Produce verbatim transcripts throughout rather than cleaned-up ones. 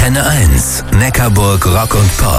Antenne eins, Neckarburg Rock und Pop.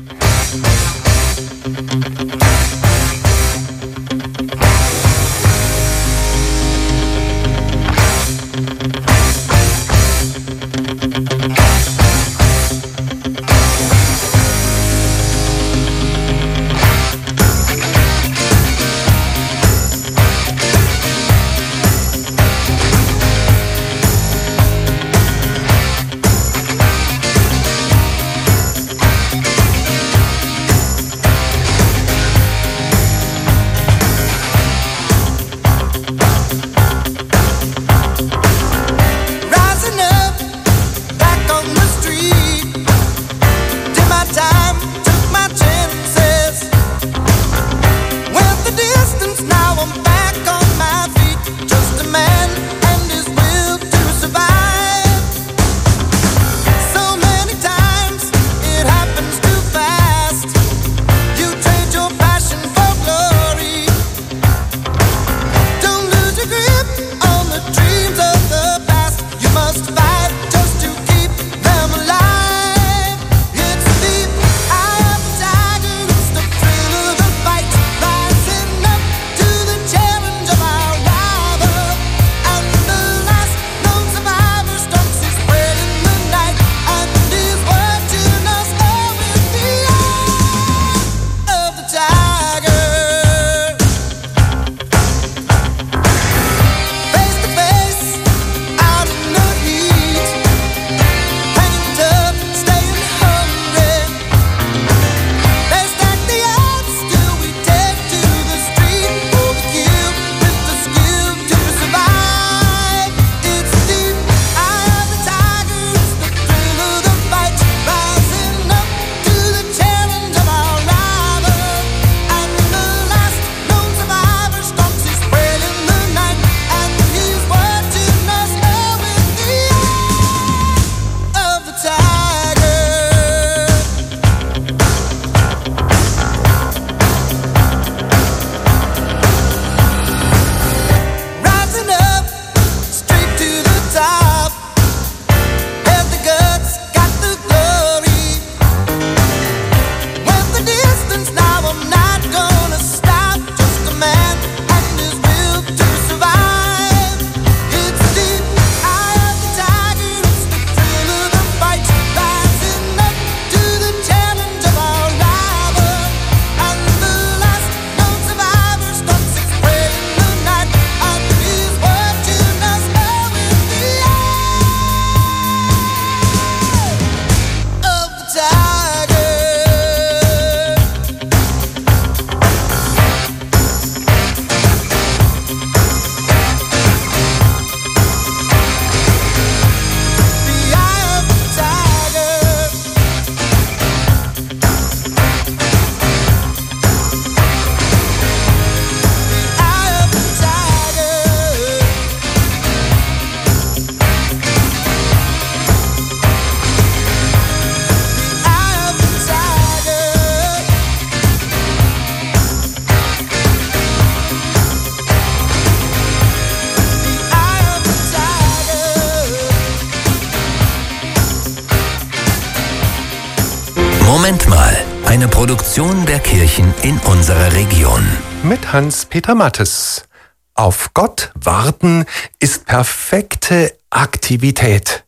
Moment mal, eine Produktion der Kirchen in unserer Region. Mit Hans-Peter Mattes. Auf Gott warten ist perfekte Aktivität.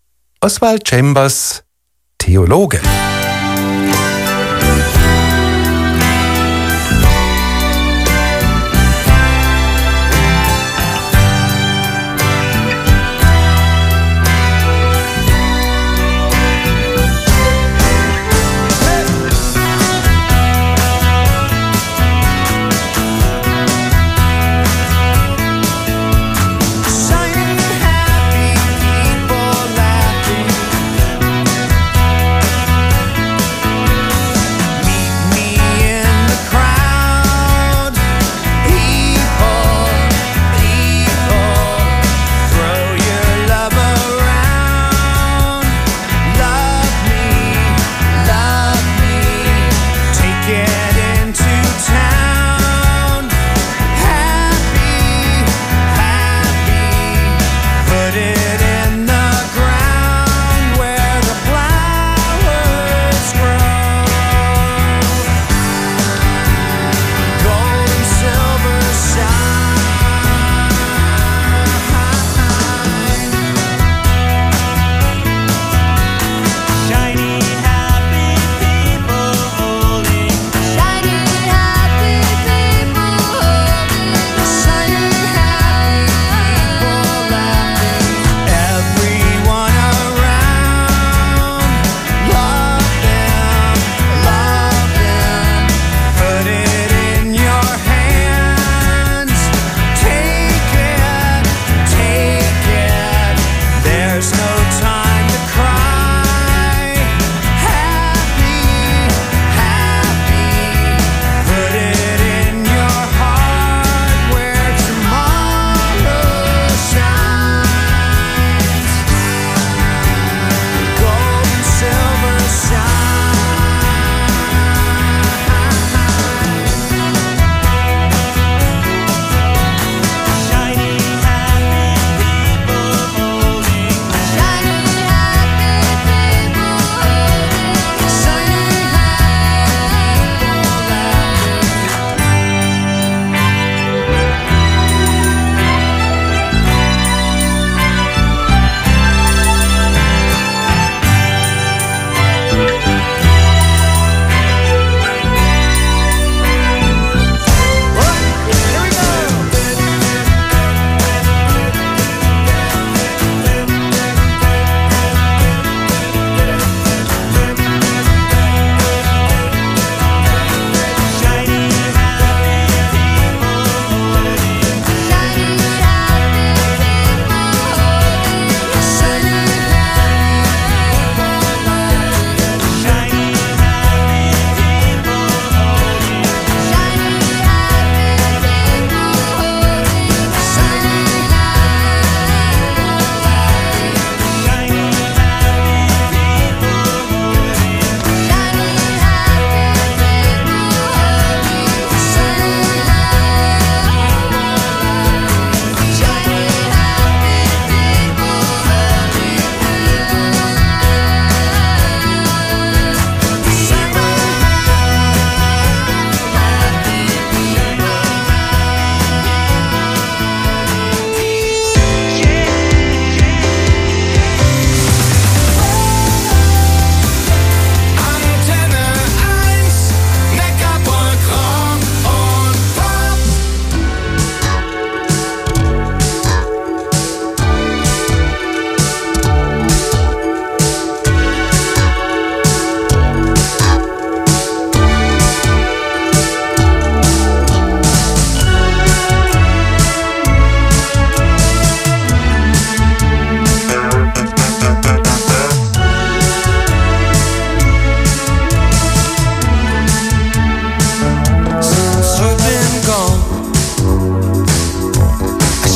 Oswald Chambers, Theologe. Happy people laughing.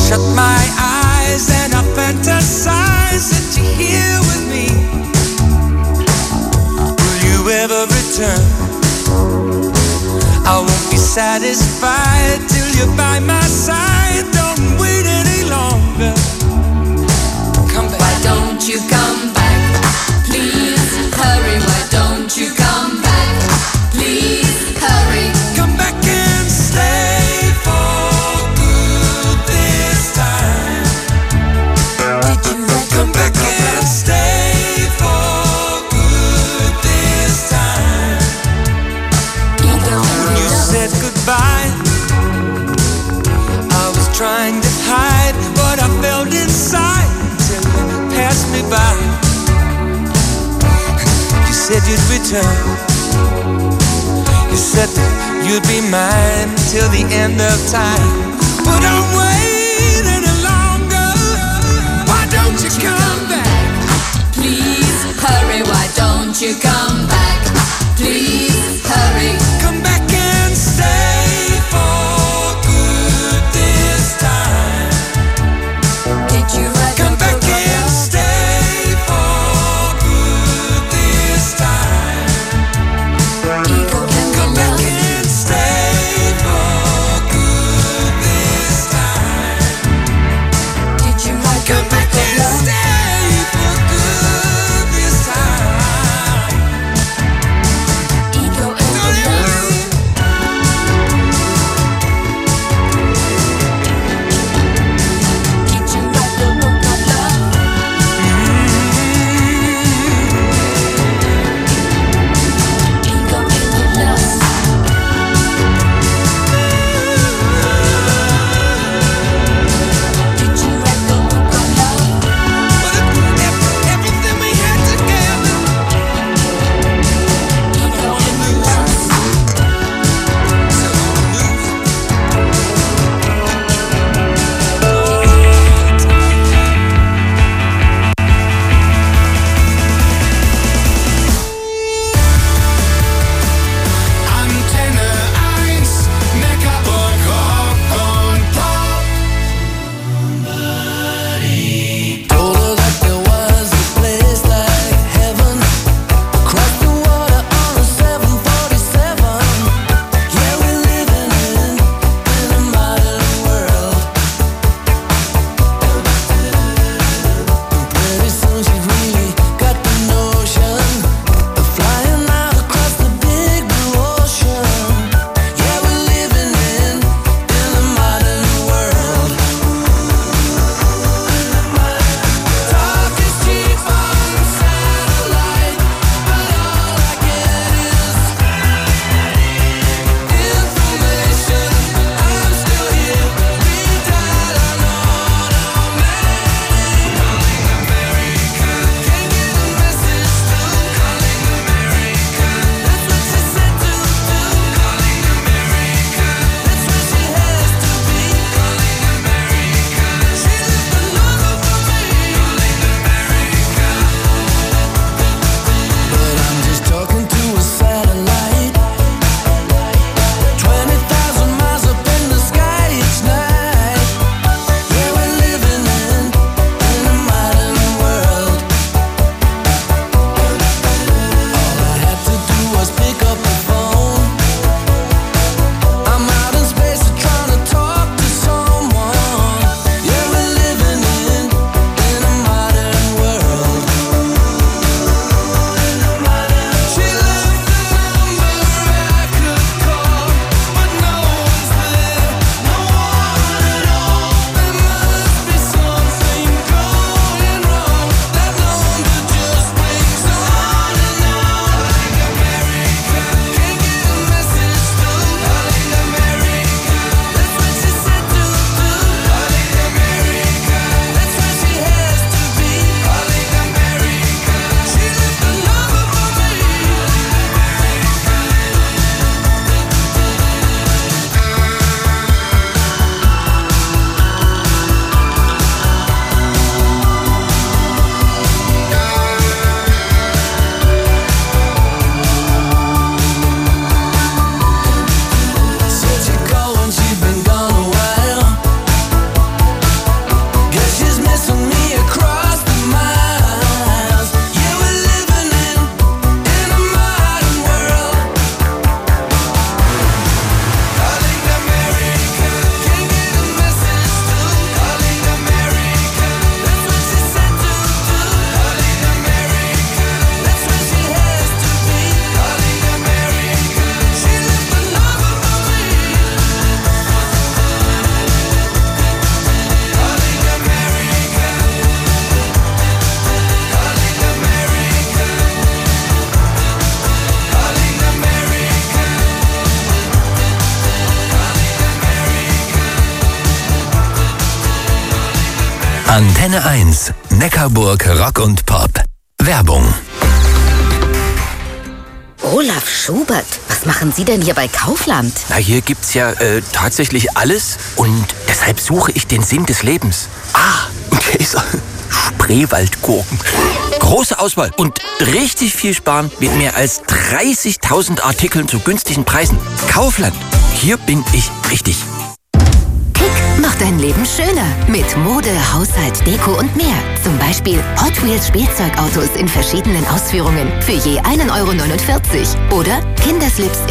shut my eyes and I fantasize that you're here with me. Will you ever return? I won't be satisfied till you're by my side. Don't wait any longer. Come back. Why don't you come back? Please hurry. Why don't you come back? Please hurry. Come back and stay for good this time. Did you Come back and stay for good this time. When you said goodbye, I was trying to hide what I felt inside till you passed me by. You said you'd return. You said that you'd be mine till the end of time. But I'm waiting any longer. Why don't you come back? Please hurry. Why don't you come back? Please hurry. Come back and stay for good this time. Did you write Come the back book and about- stay for good this time. Eagle and Come back Love? and stay for good this time. Antenne eins, Neckarburg Rock und Pop. Werbung. Olaf Schubert, was machen Sie denn hier bei Kaufland? Na, hier gibt's ja äh, tatsächlich alles und deshalb suche ich den Sinn des Lebens. Ah, und hier ist er. Spreewaldgurken. Große Auswahl und richtig viel sparen mit mehr als dreißigtausend Artikeln zu günstigen Preisen. Kaufland, hier bin ich richtig. Kick macht dein Leben schöner mit Mode, Haushalt, Deko und mehr. Zum Beispiel Hot Wheels Spielzeugautos in verschiedenen Ausführungen für je einen Euro neunundvierzig oder Kinderslips